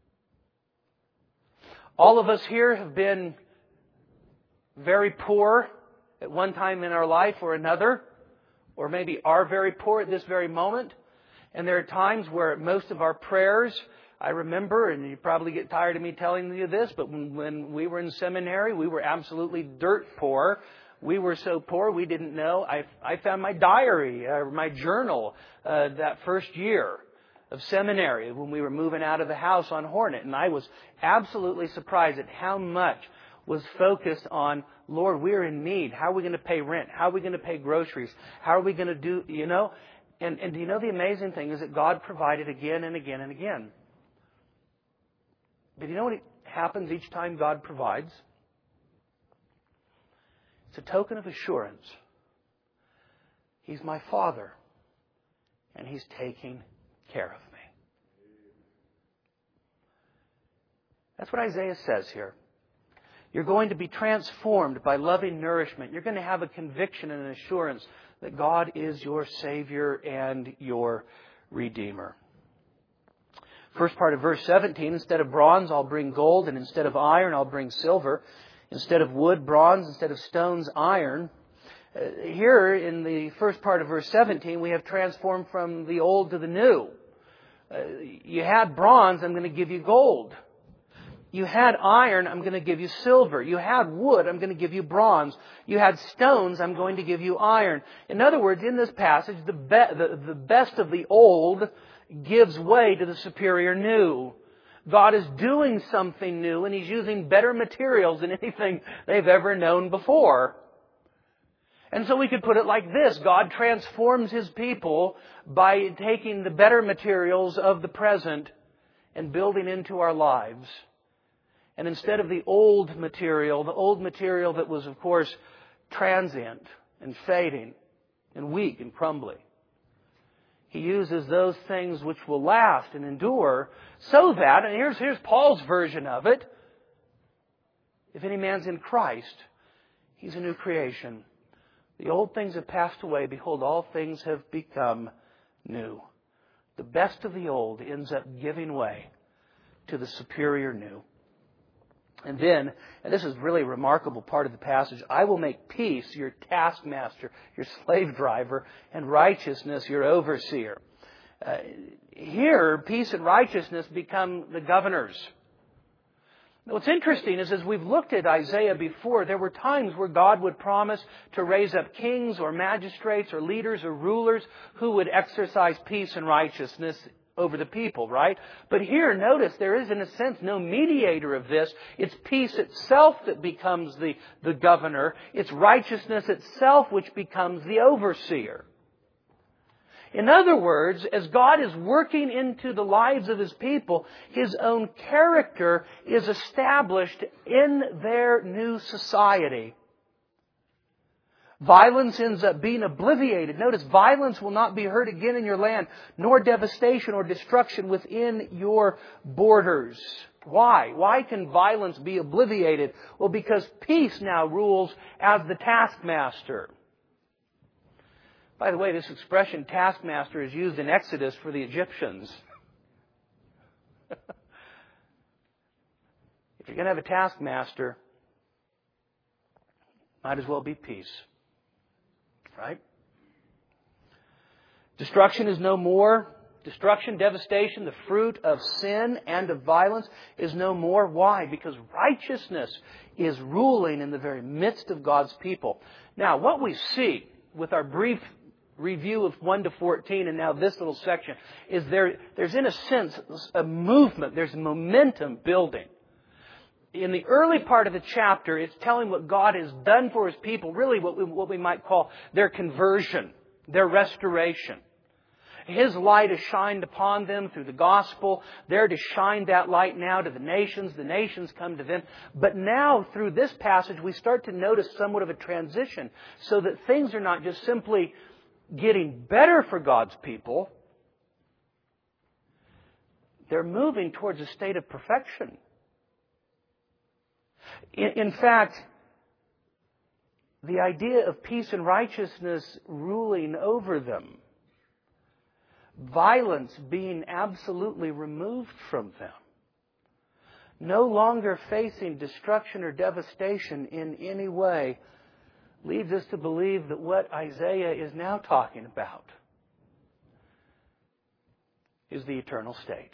S1: All of us here have been very poor at one time in our life or another, or maybe are very poor at this very moment. And there are times where most of our prayers, I remember, and you probably get tired of me telling you this, but when, when we were in seminary, we were absolutely dirt poor. We were so poor we didn't know. I, I found my diary, uh, my journal, uh, that first year of seminary when we were moving out of the house on Hornet. And I was absolutely surprised at how much was focused on, Lord, we're in need. How are we going to pay rent? How are we going to pay groceries? How are we going to do, you know? And, and do you know the amazing thing is that God provided again and again and again. But you know what happens each time God provides? It's a token of assurance. He's my Father, and He's taking care of me. That's what Isaiah says here. You're going to be transformed by loving nourishment. You're going to have a conviction and an assurance that God is your Savior and your Redeemer. First part of verse seventeen, instead of bronze, I'll bring gold, and instead of iron, I'll bring silver. Instead of wood, bronze. Instead of stones, iron. Uh, here in the first part of verse seventeen, we have transformed from the old to the new. Uh, you had bronze, I'm going to give you gold. You had iron, I'm going to give you silver. You had wood, I'm going to give you bronze. You had stones, I'm going to give you iron. In other words, in this passage, the, be- the, the best of the old gives way to the superior new. God is doing something new, and He's using better materials than anything they've ever known before. And so we could put it like this. God transforms His people by taking the better materials of the present and building into our lives. And instead of the old material, the old material that was, of course, transient and fading and weak and crumbly, He uses those things which will last and endure so that, and here's, here's Paul's version of it, if any man's in Christ, he's a new creation. The old things have passed away. Behold, all things have become new. The best of the old ends up giving way to the superior new. And then, and this is really a remarkable part of the passage, I will make peace your taskmaster, your slave driver, and righteousness your overseer. Uh, here, peace and righteousness become the governors. What's interesting is, as we've looked at Isaiah before, there were times where God would promise to raise up kings or magistrates or leaders or rulers who would exercise peace and righteousness over the people, right? But here, notice, there is in a sense no mediator of this. It's peace itself that becomes the, the governor. It's righteousness itself which becomes the overseer. In other words, as God is working into the lives of His people, His own character is established in their new society. Violence ends up being obliviated. Notice, violence will not be heard again in your land, nor devastation or destruction within your borders. Why? Why can violence be obliviated? Well, because peace now rules as the taskmaster. By the way, this expression, taskmaster, is used in Exodus for the Egyptians. If you're going to have a taskmaster, might as well be peace. Right? Destruction is no more. Destruction, devastation, the fruit of sin and of violence is no more. Why? Because righteousness is ruling in the very midst of God's people. Now, what we see with our brief review of one to fourteen and now this little section is there, there's in a sense a movement, there's momentum building.
S2: in the early part of the chapter, it's telling what God has done for His people, really what we, what we might call their conversion, their restoration. His light has shined upon them through the gospel. They're to shine that light now to the nations. The nations come to them. But now, through this passage, we start to notice somewhat of a transition, so that things are not just simply getting better for God's people. They're moving towards a state of perfection. In, in fact, the idea of peace and righteousness ruling over them, violence being absolutely removed from them, no longer facing destruction or devastation in any way, leads us to believe that what Isaiah is now talking about is the eternal state.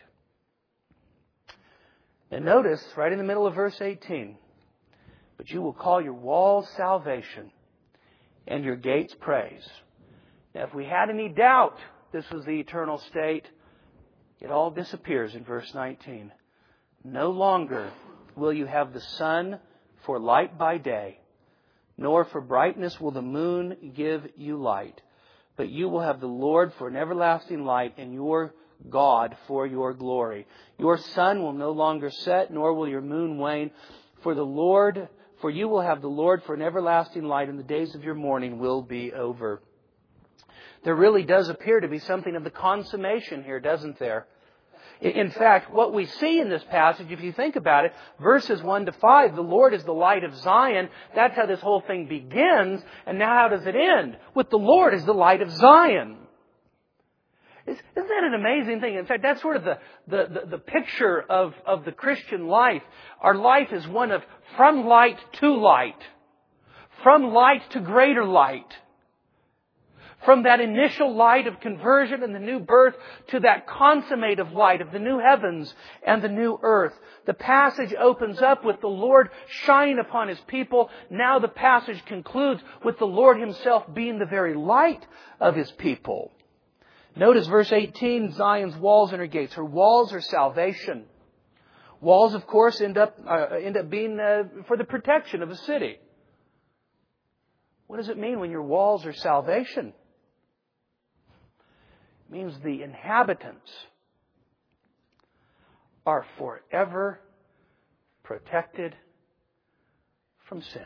S2: And notice, right in the middle of verse eighteen, but you will call your walls salvation and your gates praise. Now, if we had any doubt this was the eternal state, it all disappears in verse nineteen. No longer will you have the sun for light by day, nor for brightness will the moon give you light. But you will have the Lord for an everlasting light, and your God for your glory. Your sun will no longer set, nor will your moon wane. For the Lord, for you will have the Lord for an everlasting light, and the days of your mourning will be over. There really does appear to be something of the consummation here, doesn't there? In fact, what we see in this passage, if you think about it, verses one to five, the Lord is the light of Zion. That's how this whole thing begins. And now how does it end? With the Lord as the light of Zion. Isn't that an amazing thing? In fact, that's sort of the, the, the, the picture of, of the Christian life. Our life is one of from light to light. From light to greater light. From that initial light of conversion and the new birth to that consummative light of the new heavens and the new earth. The passage opens up with the Lord shining upon His people. Now the passage concludes with the Lord Himself being the very light of His people. Notice verse eighteen, Zion's walls and her gates. Her walls are salvation. Walls, of course, end up, uh, end up being uh, for the protection of a city. What does it mean when your walls are salvation? It means the inhabitants are forever protected from sin.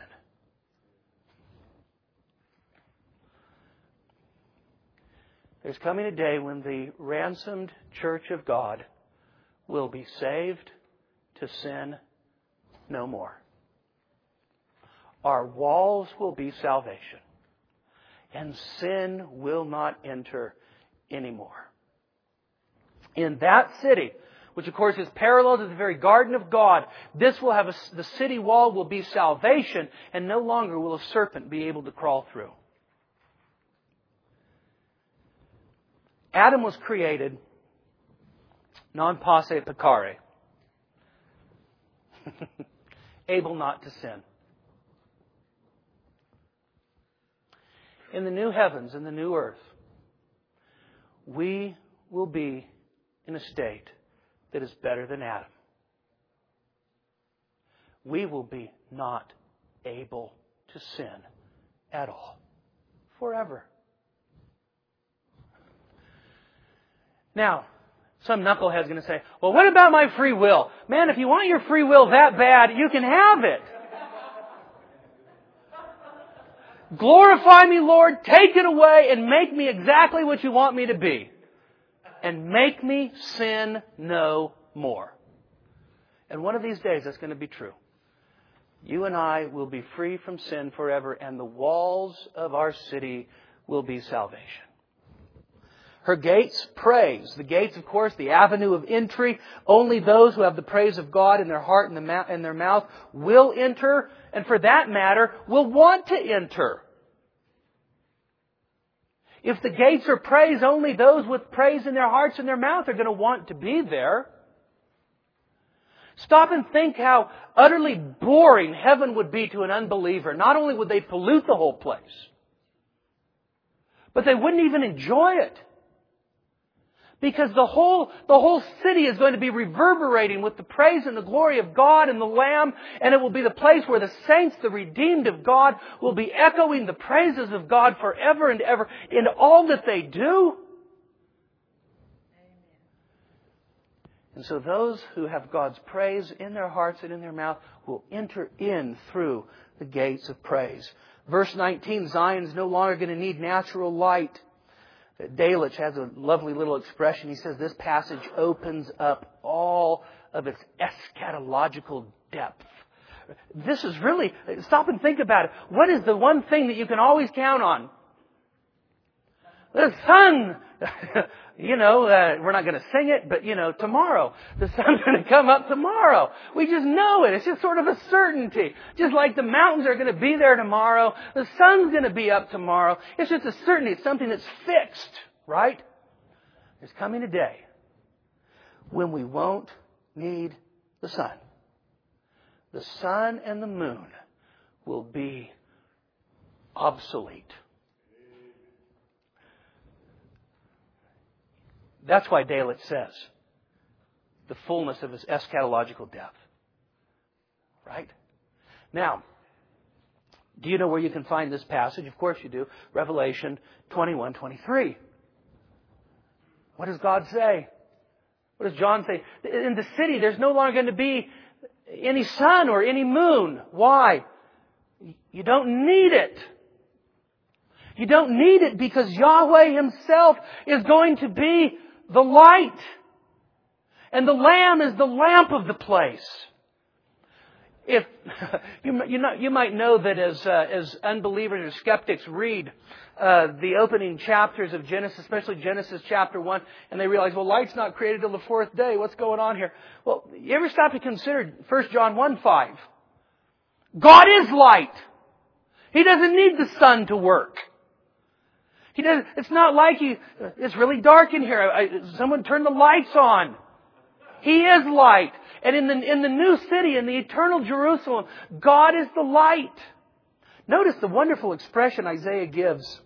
S2: There's coming a day when the ransomed church of God will be saved to sin no more. Our walls will be salvation, and sin will not enter anymore. In that city, which of course is parallel to the very garden of God, this will have a, the city wall will be salvation, and no longer will a serpent be able to crawl through. Adam was created non posse peccare, able not to sin. In the new heavens and the new earth, we will be in a state that is better than Adam. We will be not able to sin at all, forever. Now, some knucklehead's going to say, well, what about my free will? Man, if you want your free will that bad, you can have it. Glorify me, Lord, take it away and make me exactly what you want me to be. And make me sin no more. And one of these days that's going to be true. You and I will be free from sin forever, and the walls of our city will be salvation. Her gates, praise. The gates, of course, the avenue of entry. Only those who have the praise of God in their heart and, the ma- and their mouth will enter, and for that matter, will want to enter. If the gates are praise, only those with praise in their hearts and their mouth are going to want to be there. Stop and think how utterly boring heaven would be to an unbeliever. Not only would they pollute the whole place, but they wouldn't even enjoy it. Because the whole, the whole city is going to be reverberating with the praise and the glory of God and the Lamb. And it will be the place where the saints, the redeemed of God, will be echoing the praises of God forever and ever in all that they do. And so those who have God's praise in their hearts and in their mouth will enter in through the gates of praise. Verse nineteen, Zion's no longer going to need natural light. Delitzsch has a lovely little expression. He says this passage opens up all of its eschatological depth. This is really, stop and think about it. What is the one thing that you can always count on? The sun. You know, uh, we're not going to sing it, but, you know, tomorrow. The sun's going to come up tomorrow. We just know it. It's just sort of a certainty. Just like the mountains are going to be there tomorrow. The sun's going to be up tomorrow. It's just a certainty. It's something that's fixed, right? There's coming a day when we won't need the sun. The sun and the moon will be obsolete. That's why Delitzsch says the fullness of his eschatological depth. Right? Now, do you know where you can find this passage? Of course you do. Revelation twenty-one twenty-three. What does God say? What does John say? In the city, there's no longer going to be any sun or any moon. Why? You don't need it. You don't need it because Yahweh Himself is going to be the light. And the Lamb is the lamp of the place. If you, you, know, you might know that as, uh, as unbelievers or skeptics read uh, the opening chapters of Genesis, especially Genesis chapter one, and they realize, well, light's not created till the fourth day. What's going on here? Well, you ever stop to consider First John one five? God is light. He doesn't need the sun to work. He does. It's not like you. It's really dark in here. I, someone turn the lights on. He is light, and in the in the new city, in the eternal Jerusalem, God is the light. Notice the wonderful expression Isaiah gives.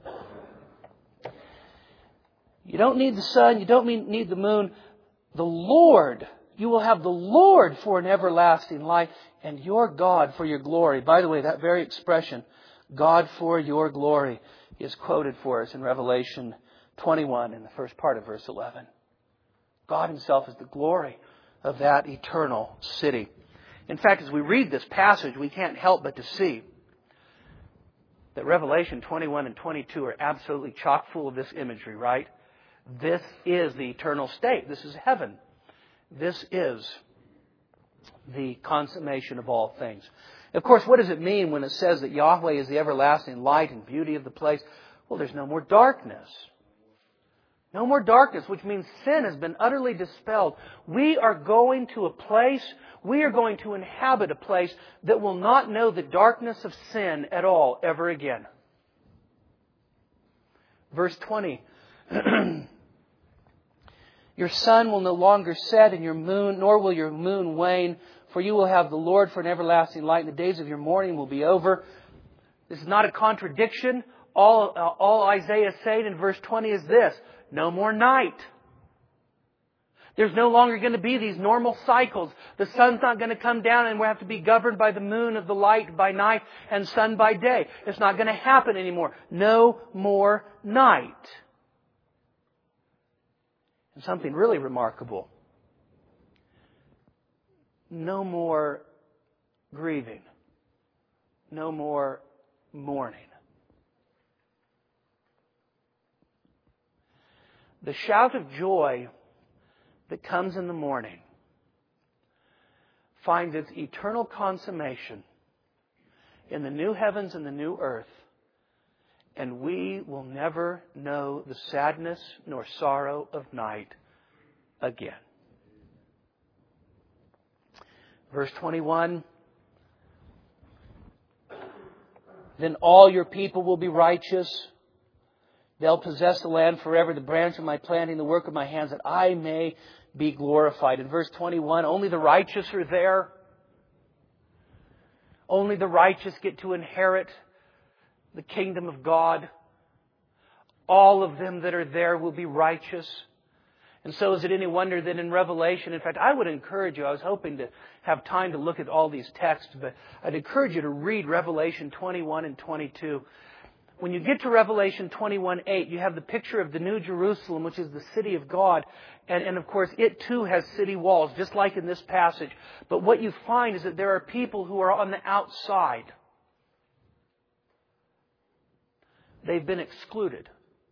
S2: You don't need the sun. You don't need the moon. The Lord. You will have the Lord for an everlasting light, and your God for your glory. By the way, that very expression, God for your glory, is quoted for us in Revelation twenty-one in the first part of verse eleven. God Himself is the glory of that eternal city. In fact, as we read this passage, we can't help but to see that Revelation twenty-one and twenty-two are absolutely chock full of this imagery, right? This is the eternal state. This is heaven. This is the consummation of all things. Of course, what does it mean when it says that Yahweh is the everlasting light and beauty of the place? Well, there's no more darkness. No more darkness, which means sin has been utterly dispelled. We are going to a place, we are going to inhabit a place that will not know the darkness of sin at all ever again. Verse twenty. Your sun will no longer set, and your moon, nor will your moon wane, for you will have the Lord for an everlasting light, and the days of your mourning will be over. This is not a contradiction. All, uh, all Isaiah is saying in verse twenty is this: no more night. There's no longer going to be these normal cycles. The sun's not going to come down and we have to be governed by the moon of the light by night and sun by day. It's not going to happen anymore. No more night. And something really remarkable. No more grieving. No more mourning. The shout of joy that comes in the morning finds its eternal consummation in the new heavens and the new earth, and we will never know the sadness nor sorrow of night again. Verse twenty-one, then all your people will be righteous. They'll possess the land forever, the branch of my planting, the work of my hands, that I may be glorified. In verse twenty-one, only the righteous are there. Only the righteous get to inherit the kingdom of God. All of them that are there will be righteous. And so is it any wonder that in Revelation, in fact, I would encourage you, I was hoping to have time to look at all these texts, but I'd encourage you to read Revelation twenty-one and twenty-two. When you get to Revelation twenty-one eight, you have the picture of the New Jerusalem, which is the city of God. And, and of course, it too has city walls, just like in this passage. But what you find is that there are people who are on the outside. They've been excluded.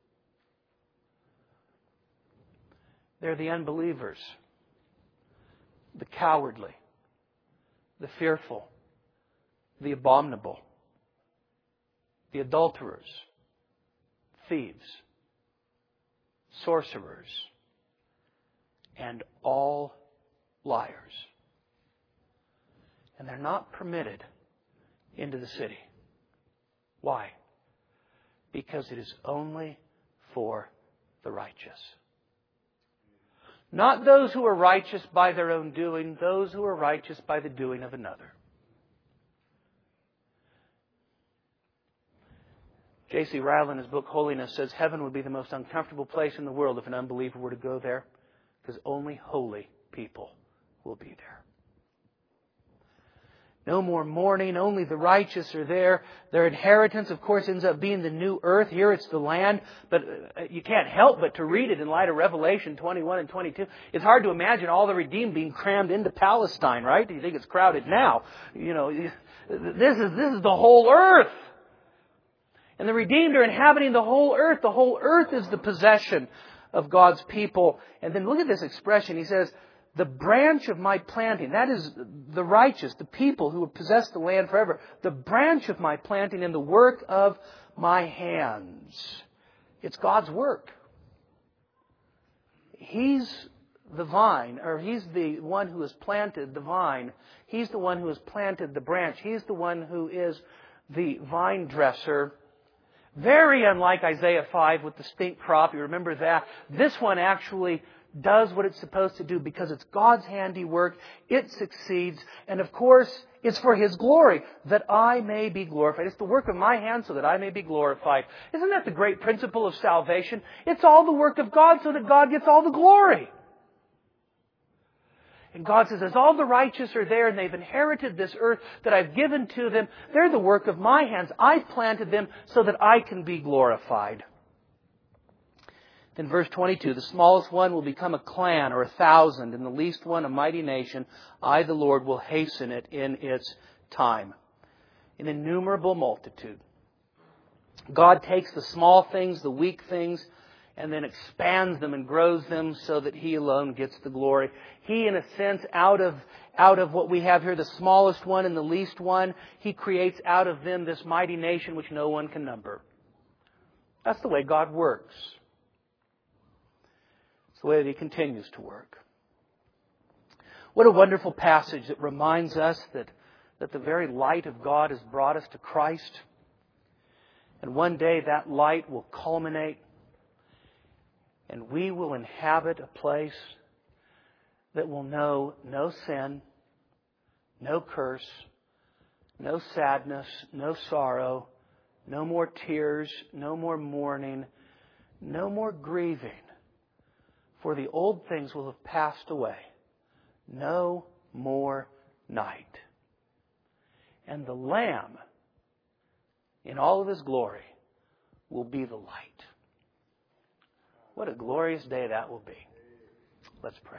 S2: They're the unbelievers, the cowardly, the fearful, the abominable, the adulterers, thieves, sorcerers, and all liars. And they're not permitted into the city. Why? Because it is only for the righteous. Not those who are righteous by their own doing, those who are righteous by the doing of another. J C Ryle in his book Holiness says heaven would be the most uncomfortable place in the world if an unbeliever were to go there, because only holy people will be there. No more mourning, only the righteous are there. Their inheritance, of course, ends up being the new earth. Here it's the land, but you can't help but to read it in light of Revelation twenty-one and twenty-two. It's hard to imagine all the redeemed being crammed into Palestine, right? You think it's crowded now. You know, this is, this is the whole earth. And the redeemed are inhabiting the whole earth. The whole earth is the possession of God's people. And then look at this expression. He says, the branch of my planting, that is the righteous, the people who possess the land forever. The branch of my planting and the work of my hands. It's God's work. He's the vine, or He's the one who has planted the vine. He's the one who has planted the branch. He's the one who is the vine dresser. Very unlike Isaiah five with the stink crop. You remember that. This one actually does what it's supposed to do because it's God's handiwork. It succeeds. And of course, it's for His glory, that I may be glorified. It's the work of my hands so that I may be glorified. Isn't that the great principle of salvation? It's all the work of God so that God gets all the glory. And God says, as all the righteous are there and they've inherited this earth that I've given to them, they're the work of my hands. I've planted them so that I can be glorified. In verse twenty-two, the smallest one will become a clan or a thousand, and the least one a mighty nation. I, the Lord, will hasten it in its time. An innumerable multitude. God takes the small things, the weak things, and then expands them and grows them so that He alone gets the glory. He, in a sense, out of, out of what we have here, the smallest one and the least one, He creates out of them this mighty nation which no one can number. That's the way God works. It's the way that He continues to work. What a wonderful passage that reminds us that, that the very light of God has brought us to Christ. And one day that light will culminate and we will inhabit a place that will know no sin, no curse, no sadness, no sorrow, no more tears, no more mourning, no more grieving. For the old things will have passed away. No more night. And the Lamb, in all of His glory, will be the light. What a glorious day that will be. Let's pray.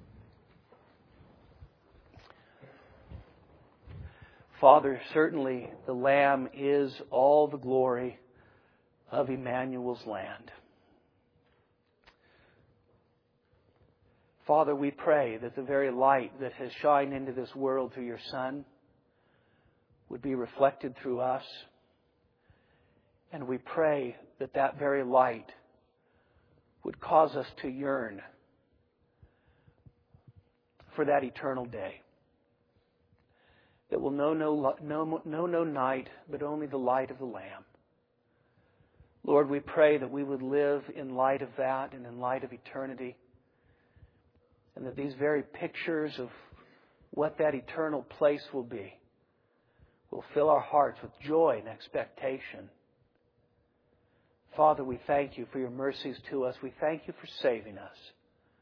S2: Father, certainly the Lamb is all the glory of Emmanuel's land. Father, we pray that the very light that has shined into this world through Your Son would be reflected through us. And we pray that that very light would cause us to yearn for that eternal day that will know no, no, no, no night, but only the light of the Lamb. Lord, we pray that we would live in light of that and in light of eternity, and that these very pictures of what that eternal place will be will fill our hearts with joy and expectation. Father, we thank You for Your mercies to us. We thank You for saving us.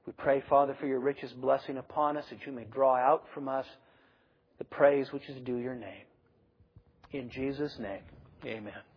S2: We pray, Father, for your richest blessing upon us, that you may draw out from us the praise which is due your name. In Jesus' name, amen.